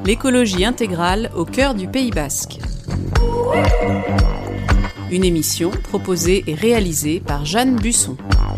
L'écologie intégrale au cœur du Pays basque. Une émission proposée et réalisée par Jeanne Busson.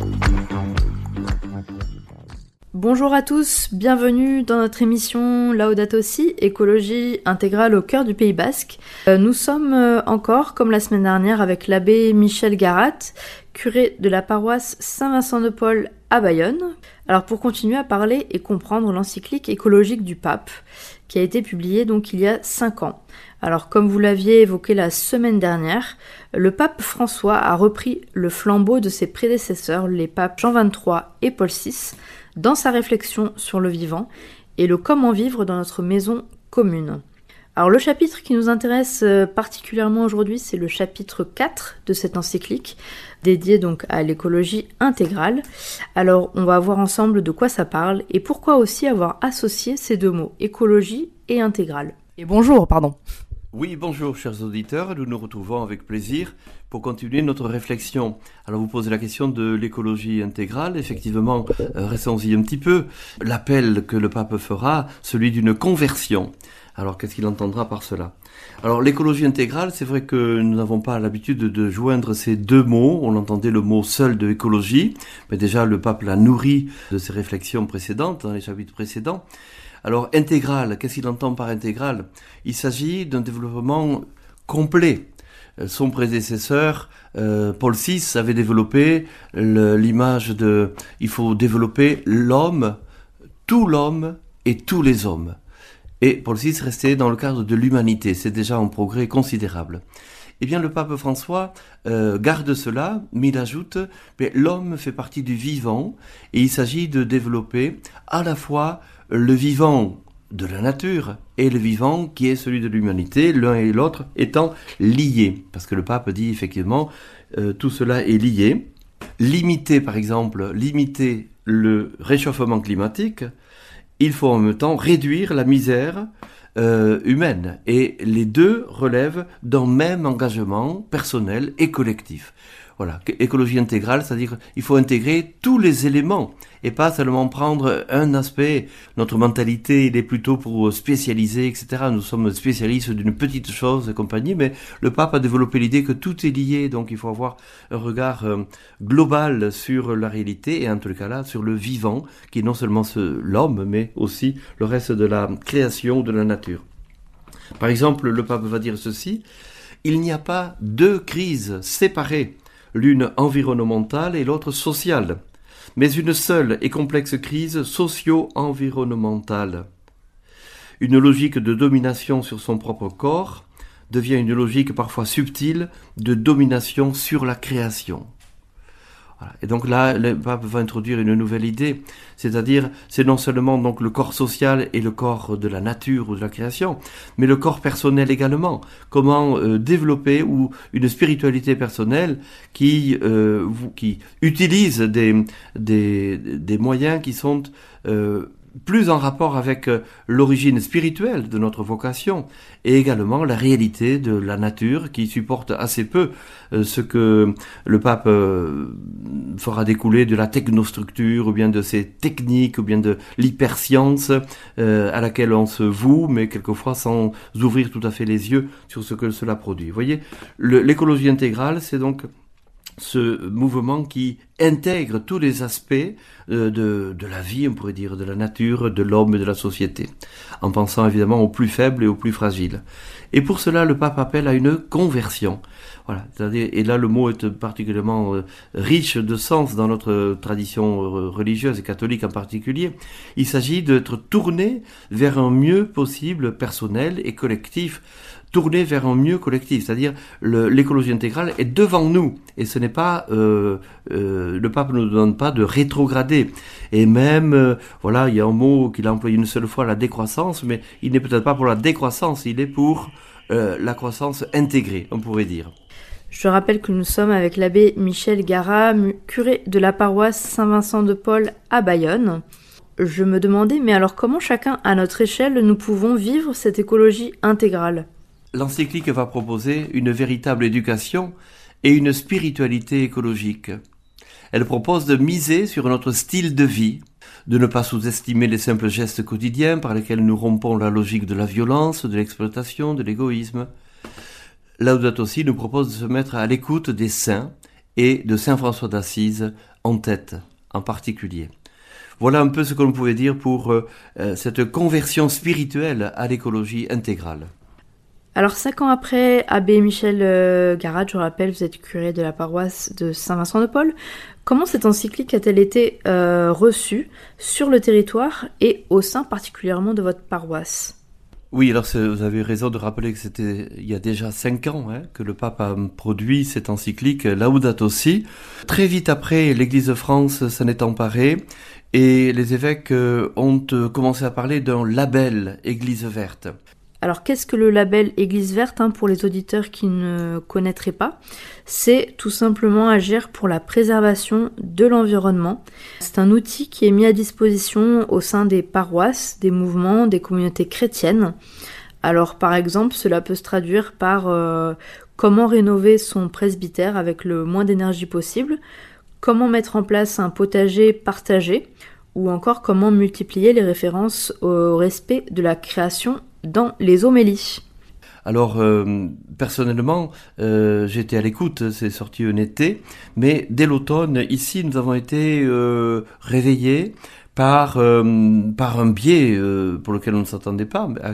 Bonjour à tous, bienvenue dans notre émission Laudato Si, écologie intégrale au cœur du Pays basque. Nous sommes encore, comme la semaine dernière, avec l'abbé Michel Garat, curé de la paroisse Saint-Vincent-de-Paul à Bayonne. Alors pour continuer à parler et comprendre l'encyclique écologique du pape, qui a été publiée donc il y a 5 ans. Alors comme vous l'aviez évoqué la semaine dernière, le pape François a repris le flambeau de ses prédécesseurs, les papes Jean XXIII et Paul VI, dans sa réflexion sur le vivant et le comment vivre dans notre maison commune. Alors le chapitre qui nous intéresse particulièrement aujourd'hui, c'est le chapitre 4 de cette encyclique, dédié donc à l'écologie intégrale. Alors on va voir ensemble de quoi ça parle et pourquoi aussi avoir associé ces deux mots, écologie et intégrale. Et bonjour, pardon. Oui, bonjour chers auditeurs, nous nous retrouvons avec plaisir pour continuer notre réflexion. Alors vous posez la question de l'écologie intégrale, effectivement, restons-y un petit peu. L'appel que le pape fera, celui d'une conversion. Alors qu'est-ce qu'il entendra par cela ? Alors l'écologie intégrale, c'est vrai que nous n'avons pas l'habitude de joindre ces deux mots, on entendait le mot seul de écologie, mais déjà le pape l'a nourri de ses réflexions précédentes, dans les chapitres précédents. Alors intégral, qu'est-ce qu'il entend par intégral ? Il s'agit d'un développement complet. Son prédécesseur, Paul VI, avait développé l'image de « il faut développer l'homme, tout l'homme et tous les hommes ». Et Paul VI restait dans le cadre de l'humanité, c'est déjà un progrès considérable. Eh bien le pape François garde cela, mais il ajoute « l'homme fait partie du vivant » et il s'agit de développer à la fois le vivant de la nature et le vivant qui est celui de l'humanité, l'un et l'autre étant liés. Parce que le pape dit effectivement, tout cela est lié. Limiter par exemple, limiter le réchauffement climatique, il faut en même temps réduire la misère humaine. Et les deux relèvent d'un même engagement personnel et collectif. Voilà, écologie intégrale, c'est-à-dire qu'il faut intégrer tous les éléments et pas seulement prendre un aspect. Notre mentalité, il est plutôt pour spécialiser, etc. Nous sommes spécialistes d'une petite chose et compagnie, mais le pape a développé l'idée que tout est lié, donc il faut avoir un regard global sur la réalité et en tout cas là, sur le vivant, qui est non seulement l'homme, mais aussi le reste de la création, de la nature. Par exemple, le pape va dire ceci, il n'y a pas deux crises séparées, l'une environnementale et l'autre sociale, mais une seule et complexe crise socio-environnementale. Une logique de domination sur son propre corps devient une logique parfois subtile de domination sur la création. Voilà. Et donc là, le pape va introduire une nouvelle idée, c'est-à-dire c'est non seulement donc le corps social et le corps de la nature ou de la création, mais le corps personnel également. Comment développer ou une spiritualité personnelle qui utilise des moyens qui sont plus en rapport avec l'origine spirituelle de notre vocation et également la réalité de la nature qui supporte assez peu ce que le pape fera découler de la technostructure ou bien de ces techniques ou bien de l'hyperscience à laquelle on se voue mais quelquefois sans ouvrir tout à fait les yeux sur ce que cela produit. Vous voyez, l'écologie intégrale, c'est donc ce mouvement qui intègre tous les aspects de la vie, on pourrait dire, de la nature, de l'homme et de la société, en pensant évidemment aux plus faibles et aux plus fragiles. Et pour cela, le pape appelle à une conversion. Voilà, c'est-à-dire, et là le mot est particulièrement riche de sens dans notre tradition religieuse et catholique en particulier. Il s'agit d'être tourné vers un mieux possible personnel et collectif, tourner vers un mieux collectif, c'est-à-dire l'écologie intégrale est devant nous et ce n'est pas le pape ne nous demande pas de rétrograder et même voilà, il y a un mot qu'il a employé une seule fois, la décroissance, mais il n'est peut-être pas pour la décroissance, il est pour la croissance intégrée, on pourrait dire. Je rappelle que nous sommes avec l'abbé Michel Garat, curé de la paroisse Saint-Vincent-de-Paul à Bayonne. Je me demandais, mais alors comment chacun à notre échelle nous pouvons vivre cette écologie intégrale ? L'encyclique va proposer une véritable éducation et une spiritualité écologique. Elle propose de miser sur notre style de vie, de ne pas sous-estimer les simples gestes quotidiens par lesquels nous rompons la logique de la violence, de l'exploitation, de l'égoïsme. Laudato Si nous propose de se mettre à l'écoute des saints et de Saint François d'Assise en tête, en particulier. Voilà un peu ce que l'on pouvait dire pour cette conversion spirituelle à l'écologie intégrale. Alors 5 ans après, abbé Michel Garat, je rappelle, vous êtes curé de la paroisse de Saint-Vincent de Paul. Comment cette encyclique a-t-elle été reçue sur le territoire et au sein particulièrement de votre paroisse ? Oui, alors vous avez raison de rappeler que c'était il y a déjà 5 ans que le pape a produit cette encyclique Laudato Si. Très vite après, l'Église de France s'en est emparée et les évêques ont commencé à parler d'un label Église verte. Alors, qu'est-ce que le label Église verte pour les auditeurs qui ne connaîtraient pas ? C'est tout simplement agir pour la préservation de l'environnement. C'est un outil qui est mis à disposition au sein des paroisses, des mouvements, des communautés chrétiennes. Alors, par exemple, cela peut se traduire par comment rénover son presbytère avec le moins d'énergie possible, comment mettre en place un potager partagé, ou encore comment multiplier les références au respect de la création dans les homélies. Alors, personnellement, j'étais à l'écoute, c'est sorti un été, mais dès l'automne, ici, nous avons été réveillés par un biais auquel on ne s'attendait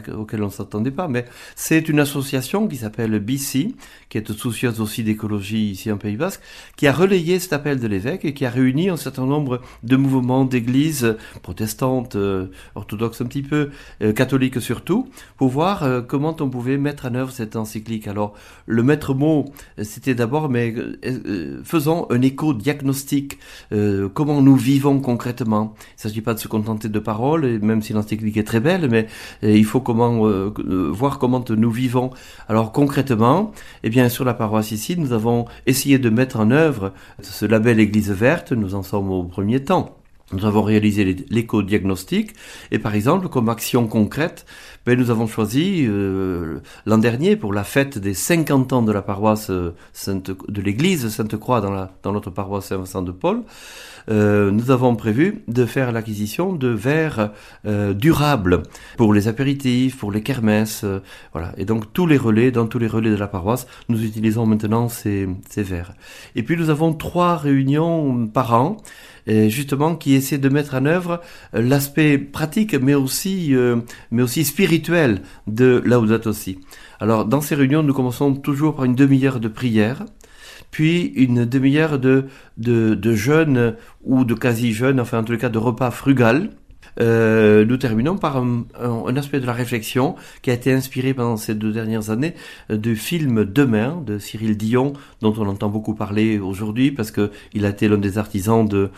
pas, mais c'est une association qui s'appelle BC, qui est soucieuse aussi d'écologie ici en Pays Basque, qui a relayé cet appel de l'évêque et qui a réuni un certain nombre de mouvements d'églises protestantes, orthodoxes un petit peu, catholiques surtout, pour voir comment on pouvait mettre en œuvre cette encyclique. Alors, le maître mot, c'était d'abord, faisons un éco-diagnostic, comment nous vivons concrètement. Il ne s'agit pas de se contenter de paroles, et même si l'encyclique est très belle, mais il faut voir comment nous vivons. Alors concrètement, sur la paroisse ici, nous avons essayé de mettre en œuvre ce label Église verte, nous en sommes au premier temps. Nous avons réalisé l'éco-diagnostic et par exemple, comme action concrète, nous avons choisi l'an dernier pour la fête des 50 ans de la paroisse de l'église Sainte-Croix dans notre paroisse Saint-Vincent de Paul. Nous avons prévu de faire l'acquisition de verres durables pour les apéritifs, pour les kermesses, voilà. Et donc dans tous les relais de la paroisse, nous utilisons maintenant ces verres. Et puis nous avons 3 réunions par an, justement qui essaient de mettre en œuvre l'aspect pratique, mais aussi spirituel de Laudato Si. Alors dans ces réunions, nous commençons toujours par une demi-heure de prière, puis une demi-heure de jeûne ou de quasi-jeûne, enfin en tout cas de repas frugal. Nous terminons par un aspect de la réflexion qui a été inspiré pendant ces 2 dernières années du film Demain de Cyril Dion, dont on entend beaucoup parler aujourd'hui parce que il a été l'un des artisans de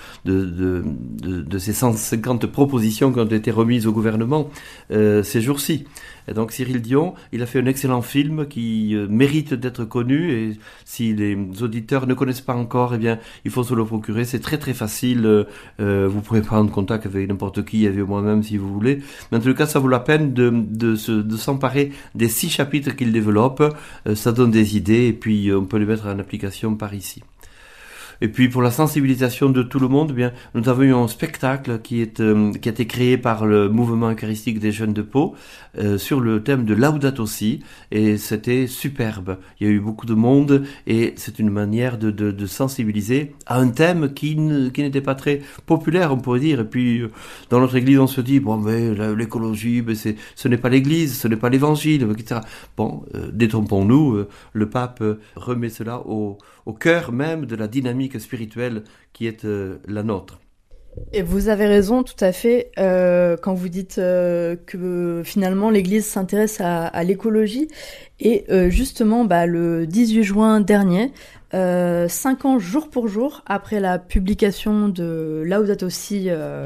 ces 150 propositions qui ont été remises au gouvernement ces jours-ci. Et donc Cyril Dion, il a fait un excellent film qui mérite d'être connu et si les auditeurs ne connaissent pas encore, il faut se le procurer. C'est très très facile. Vous pouvez prendre contact avec n'importe qui, avec moi-même si vous voulez. Mais en tout cas, ça vaut la peine de s'emparer des 6 chapitres qu'il développe. Ça donne des idées et puis on peut les mettre en application par ici. Et puis pour la sensibilisation de tout le monde, nous avons eu un spectacle qui a été créé par le mouvement eucharistique des jeunes de Pau sur le thème de Laudato Si, et c'était superbe. Il y a eu beaucoup de monde et c'est une manière de sensibiliser à un thème qui n'était pas très populaire, on pourrait dire. Et puis dans notre église, on se dit l'écologie, ce n'est pas l'église, ce n'est pas l'évangile, etc. Détrompons-nous. Le pape remet cela au cœur même de la dynamique spirituelle qui est la nôtre. Et vous avez raison tout à fait quand vous dites que finalement l'Église s'intéresse à l'écologie. Et justement, le 18 juin dernier, 5 ans jour pour jour après la publication de Laudato Si,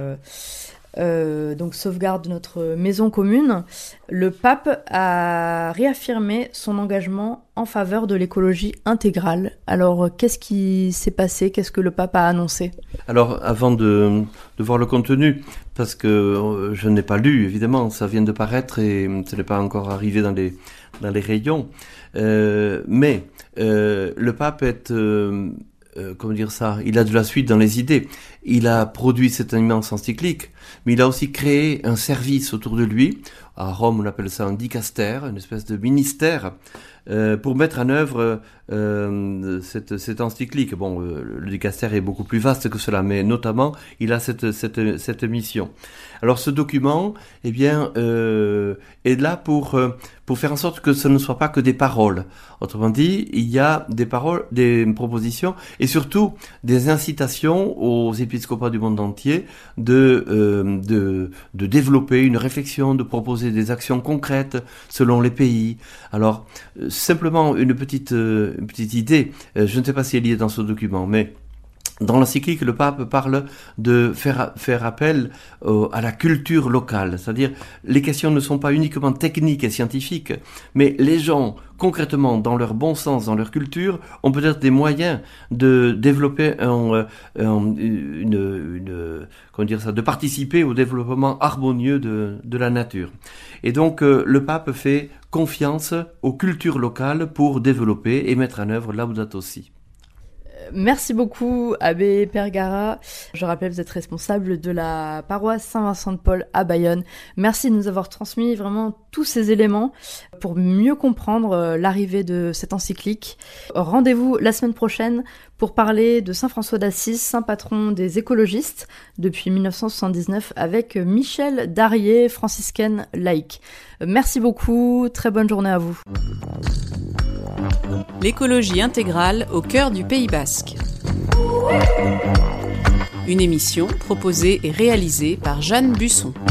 donc sauvegarde de notre maison commune, le pape a réaffirmé son engagement en faveur de l'écologie intégrale. Alors, qu'est-ce qui s'est passé ? Qu'est-ce que le pape a annoncé ? Alors, avant de voir le contenu, parce que je n'ai pas lu, évidemment, ça vient de paraître et ce n'est pas encore arrivé dans les rayons, mais le pape est... il a de la suite dans les idées. il a produit cette immense encyclique, mais il a aussi créé un service autour de lui. À Rome, on appelle ça un dicaster, une espèce de ministère, pour mettre en œuvre cette encyclique. Bon, le dicaster est beaucoup plus vaste que cela, mais notamment, il a cette mission. Alors, ce document, eh bien, est là pour faire en sorte que ce ne soit pas que des paroles. Autrement dit, il y a des paroles, des propositions, et surtout des incitations aux épiscopats du monde entier de développer une réflexion, de proposer des actions concrètes selon les pays. Alors, simplement une petite idée, je ne sais pas si elle y est dans ce document, mais dans l'encyclique, le pape parle de faire appel à la culture locale, c'est-à-dire les questions ne sont pas uniquement techniques et scientifiques, mais les gens, concrètement, dans leur bon sens, dans leur culture, ont peut-être des moyens de développer de participer au développement harmonieux de la nature. Et donc, le pape fait confiance aux cultures locales pour développer et mettre en œuvre Laudato Si. Merci beaucoup, Abbé Pergara. Je rappelle, vous êtes responsable de la paroisse Saint-Vincent-de-Paul à Bayonne. Merci de nous avoir transmis vraiment tous ces éléments pour mieux comprendre l'arrivée de cette encyclique. Rendez-vous la semaine prochaine pour parler de Saint François d'Assise, saint patron des écologistes depuis 1979, avec Michel Darié, franciscaine laïque. Merci beaucoup, très bonne journée à vous. L'écologie intégrale au cœur du Pays basque. Une émission proposée et réalisée par Jeanne Busson.